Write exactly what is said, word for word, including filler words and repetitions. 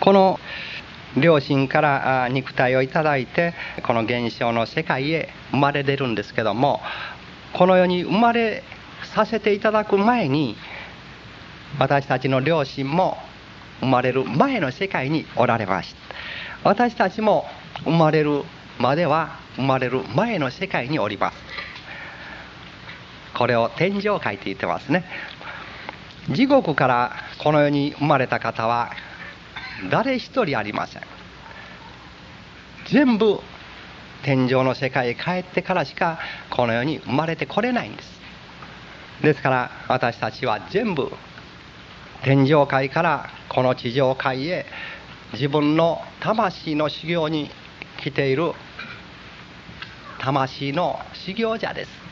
この両親から肉体をいただいてこの現象の世界へ生まれ出るんですけども、この世に生まれさせていただく前に私たちの両親も生まれる前の世界におられました。私たちも生まれるまでは生まれる前の世界におります。これを天上界と言ってますね。地獄からこの世に生まれた方は誰一人ありません。全部天上の世界へ帰ってからしかこの世に生まれてこれないんです。ですから私たちは全部天上界からこの地上界へ自分の魂の修行に来ている魂の修行者です。